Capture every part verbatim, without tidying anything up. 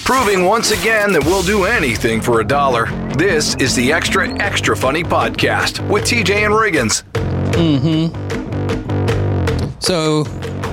proving once again that we'll do anything for a dollar. This is the Extra Extra Funny Podcast with T J and Riggins. Mm-hmm. So,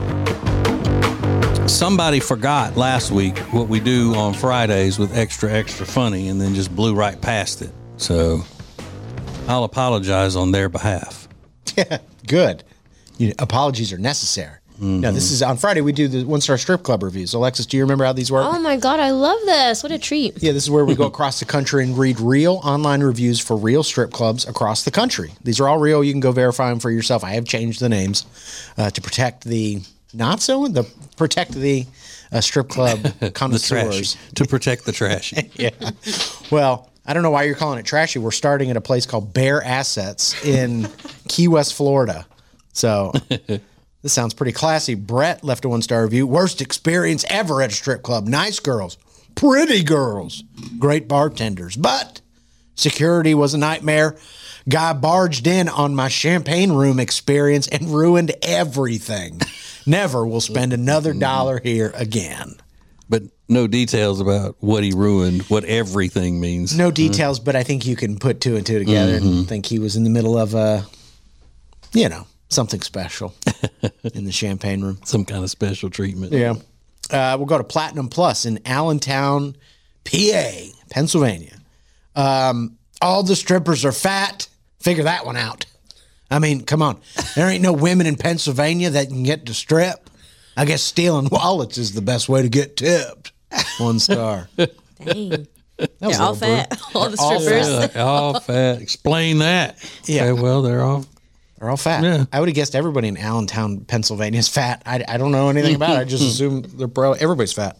somebody forgot last week what we do on Fridays with Extra Extra Funny and then just blew right past it. So, I'll apologize on their behalf. Yeah, good. You know, apologies are necessary. Mm-hmm. Now, this is on Friday. We do the One Star Strip Club reviews. Alexis, do you remember how these work? Oh my God, I love this! What a treat! Yeah, this is where we go across the country and read real online reviews for real strip clubs across the country. These are all real. You can go verify them for yourself. I have changed the names uh, to protect the not so the protect the uh, strip club connoisseurs to protect the trashy. Yeah. Well, I don't know why you're calling it trashy. We're starting at a place called Bear Assets in Key West, Florida. So. This sounds pretty classy. Brett left a one-star review. Worst experience ever at a strip club. Nice girls. Pretty girls. Great bartenders. But security was a nightmare. Guy barged in on my champagne room experience and ruined everything. Never will spend another dollar here again. But no details about what he ruined, what everything means. No details, mm-hmm. but I think you can put two and two together mm-hmm. and think he was in the middle of a, you know, something special in the champagne room. Some kind of special treatment. Yeah. Uh, we'll go to Platinum Plus in Allentown, P A, Pennsylvania. Um, all the strippers are fat. Figure that one out. I mean, come on. There ain't no women in Pennsylvania that can get to strip. I guess stealing wallets is the best way to get tipped. One star. Dang. They're all fat. All the all strippers. Fat. All fat. Explain that. Yeah. Okay, well, they're all... They're all fat. Yeah. I would have guessed everybody in Allentown, Pennsylvania is fat. I, I don't know anything about it. I just assume they're pro. Everybody's fat.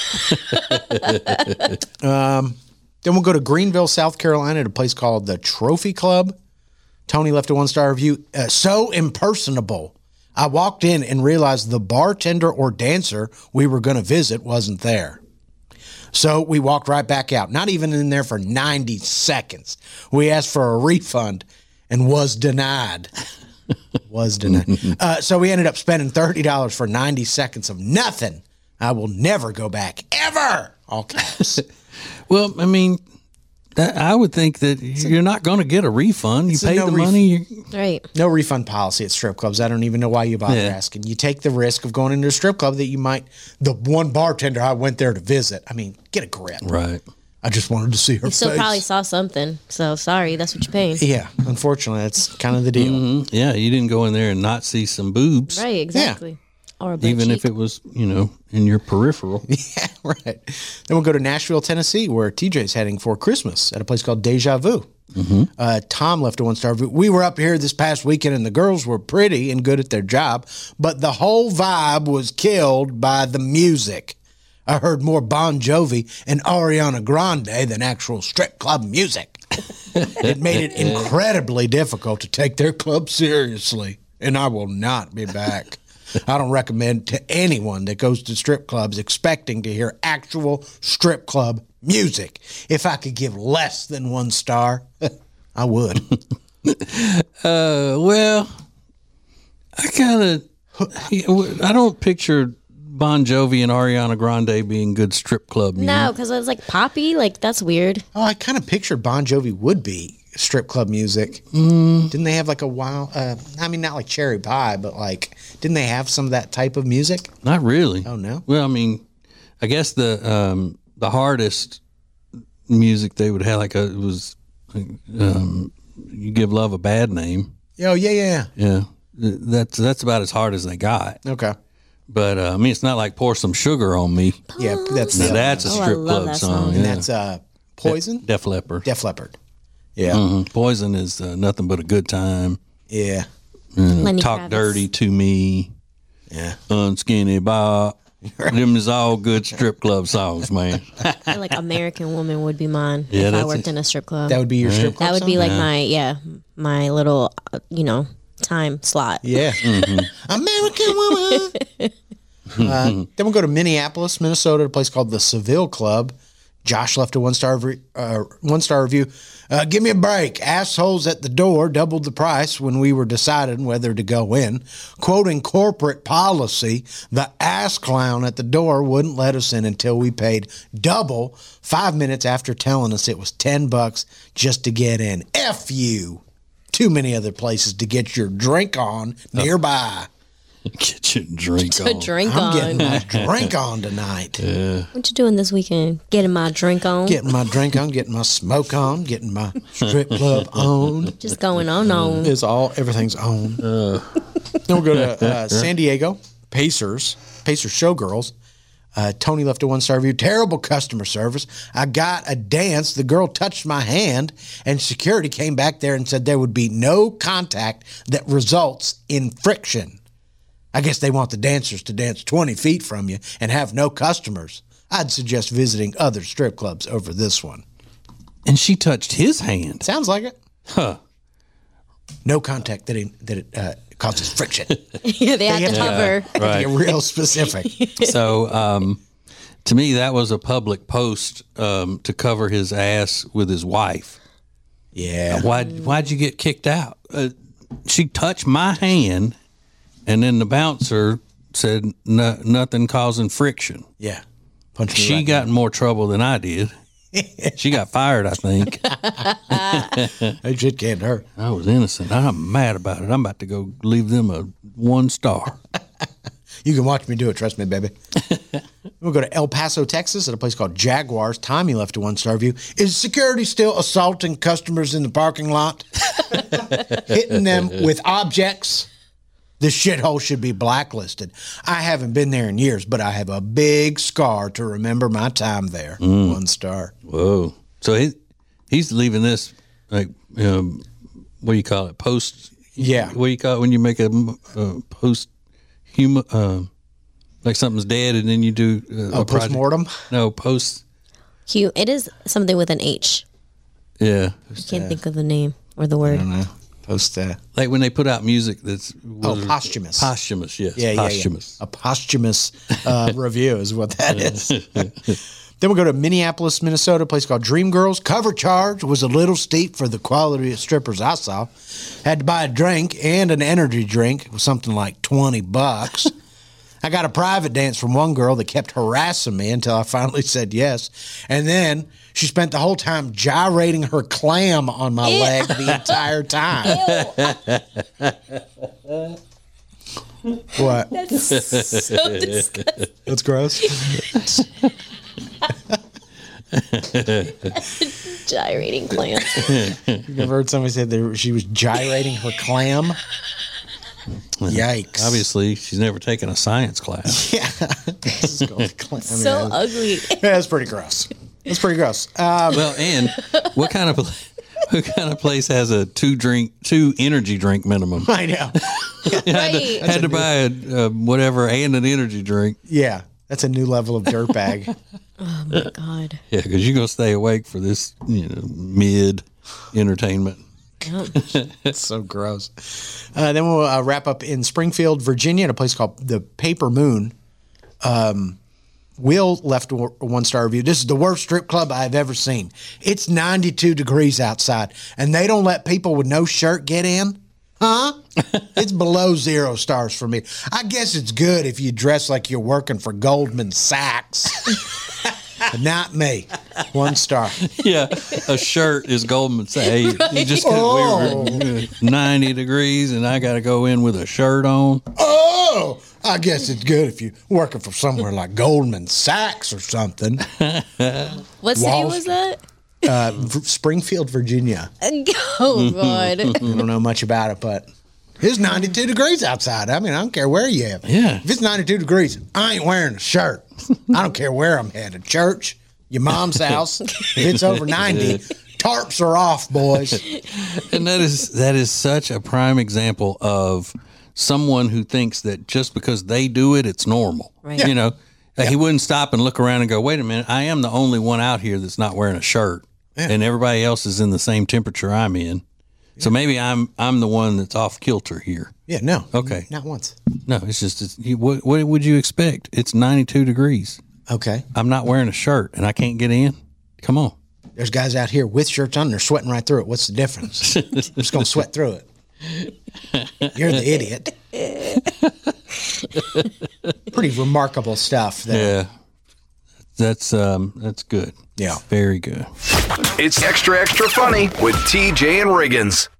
um, then we'll go to Greenville, South Carolina at a place called the Trophy Club. Tony left a one-star review. Uh, so impersonable. I walked in and realized the bartender or dancer we were going to visit wasn't there. So we walked right back out. Not even in there for ninety seconds. We asked for a refund. And was denied. was denied. Uh, so we ended up spending thirty dollars for ninety seconds of nothing. I will never go back, ever. All caps. Well, I mean, that, I would think that you're not going to get a refund. You pay no the ref- money. You... Right. No refund policy at strip clubs. I don't even know why you bother yeah. asking. You take the risk of going into a strip club that you might, the one bartender I went there to visit. I mean, get a grip. Right. I just wanted to see her you still face. Probably saw something, so sorry, that's what you're paying. Yeah, unfortunately, that's kind of the deal. Mm-hmm. Yeah, you didn't go in there and not see some boobs. Right, exactly. Yeah. Or a even cheek. if it was, you know, in your peripheral. Yeah, right. Then we'll go to Nashville, Tennessee, where T J's heading for Christmas at a place called Deja Vu. Mm-hmm. Uh, Tom left a one-star review. We were up here this past weekend, and the girls were pretty and good at their job, but the whole vibe was killed by the music. I heard more Bon Jovi and Ariana Grande than actual strip club music. It made it incredibly difficult to take their club seriously, and I will not be back. I don't recommend to anyone that goes to strip clubs expecting to hear actual strip club music. If I could give less than one star, I would. uh, well, I kind of, I don't picture Bon Jovi and Ariana Grande being good strip club music. No, because it was like poppy. Like, that's weird. Oh, I kind of pictured Bon Jovi would be strip club music. Mm. Didn't they have like a wild, uh, I mean, not like Cherry Pie, but like, didn't they have some of that type of music? Not really. Oh, no? Well, I mean, I guess the um, the hardest music they would have, like, a, it was, um, You Give Love a Bad Name. Oh, yeah, yeah, yeah. Yeah. That's, that's about as hard as they got. Okay. But, uh, I mean, it's not like Pour Some Sugar on Me. Yeah, that's now, that's a strip oh, club that song. song. Yeah. And that's uh, Poison? De- Def Leppard. Def Leppard. Yeah. Mm-hmm. Poison is uh, nothing but a good time. Yeah. Mm, Talk Travis. Dirty to Me. Yeah. Unskinny Bob. Them is all good strip club songs, man. I feel like American Woman would be mine yeah, if I worked in a strip club. That would be your right. strip club That would song? be like yeah. my, yeah, my little, uh, you know, time slot. Yeah. Mm-hmm. American Woman. uh, then we'll go to Minneapolis, Minnesota, a place called the Seville Club. Josh left a one-star re- uh, one-star review. Uh, give me a break. Assholes at the door doubled the price when we were deciding whether to go in. Quoting corporate policy, the ass clown at the door wouldn't let us in until we paid double five minutes after telling us it was ten bucks just to get in. F you. Too many other places to get your drink on nearby. Get your drink To on. drink I'm on. getting my drink on tonight. What you doing this weekend? Getting my drink on? Getting my drink on, getting my smoke on, getting my strip club on. Just going on on. It's all, everything's on. Then we'll go to uh, San Diego, Pacers, Pacers Showgirls. Uh, Tony left a one-star review. Terrible customer service. I got a dance. The girl touched my hand, and security came back there and said there would be no contact that results in friction. I guess they want the dancers to dance twenty feet from you and have no customers. I'd suggest visiting other strip clubs over this one. And she touched his hand. Sounds like it. Huh. No contact that it, that it uh, causes friction. Yeah, they had have to to- hover. Right. Get real specific. So, um, to me, that was a public post um, to cover his ass with his wife. Yeah. Why? Why'd you get kicked out? Uh, she touched my hand, and then the bouncer said no, nothing causing friction. Yeah. Punch me She right got in more trouble than I did. She got fired, I think. That shit can't hurt. I was innocent. I'm mad about it. I'm about to go leave them a one star. You can watch me do it. Trust me, baby. We'll go to El Paso, Texas, at a place called Jaguars. Tommy left a one-star review. Is security still assaulting customers in the parking lot? Hitting them with objects? This shithole should be blacklisted. I haven't been there in years, but I have a big scar to remember my time there. One star. Whoa. So he he's leaving this, like, um, what do you call it? Post. Yeah. What do you call it when you make a uh, post human, uh, like something's dead and then you do uh, Oh, a project? post-mortem? No, post. Q. It is something with an H. Yeah. I can't think of the name or the word. I don't know. Post, uh, Like when they put out music that's. oh, posthumous. Posthumous, yes. Yeah, yeah, posthumous. yeah. A posthumous uh, review is what that is. Then we'll go to Minneapolis, Minnesota, a place called Dream Girls. Cover charge was a little steep for the quality of strippers I saw. Had to buy a drink and an energy drink. It was something like twenty bucks. I got a private dance from one girl that kept harassing me until I finally said yes. And then she spent the whole time gyrating her clam on my leg the entire time. What? That's so disgusting. That's gross. Gyrating clam. You've ever heard somebody say that she was gyrating her clam? Yikes. Obviously, she's never taken a science class. Yeah. This is called clam. I mean, So that- ugly. yeah, that's pretty gross. That's pretty gross. Um, Well, and what kind of what kind of place has a two drink, two energy drink minimum? I know. Right. Had to buy a uh, whatever and an energy drink. Yeah. That's a new level of dirtbag. Oh my God. Yeah, because you're gonna stay awake for this, you know, mid entertainment. It's so gross. Uh, then we'll uh, wrap up in Springfield, Virginia, at a place called the Paper Moon. Um, Will left a one-star review. This is the worst strip club I've ever seen. It's ninety-two degrees outside, and they don't let people with no shirt get in? Huh? It's below zero stars for me. I guess it's good if you dress like you're working for Goldman Sachs. But not me. One star. Yeah, a shirt is Goldman Sachs. Hey, you just got, Oh. we were ninety degrees, and I got to go in with a shirt on. Oh, I guess it's good if you're working for somewhere like Goldman Sachs or something. What city Wall was that? Uh, v- Springfield, Virginia. Oh God. I don't know much about it, but it's ninety-two degrees outside. I mean, I don't care where you at. Yeah. If it's ninety-two degrees, I ain't wearing a shirt. I don't care where I'm headed. Church, your mom's house. If it's over ninety, tarps are off, boys. And that is that is such a prime example of someone who thinks that just because they do it, it's normal. Right. You know, he wouldn't stop and look around and go, "Wait a minute, I am the only one out here that's not wearing a shirt, and everybody else is in the same temperature I'm in. So maybe I'm I'm the one that's off kilter here." Yeah, no. Okay. Not once. No, it's just it's, you, what what would you expect? It's ninety-two degrees. Okay. I'm not wearing a shirt and I can't get in. Come on. There's guys out here with shirts on, and they're sweating right through it. What's the difference? I'm just going to sweat through it. You're the idiot. Pretty remarkable stuff there. Yeah. That's um that's good. Yeah. Very good. It's Extra Extra Funny with T J and Riggins.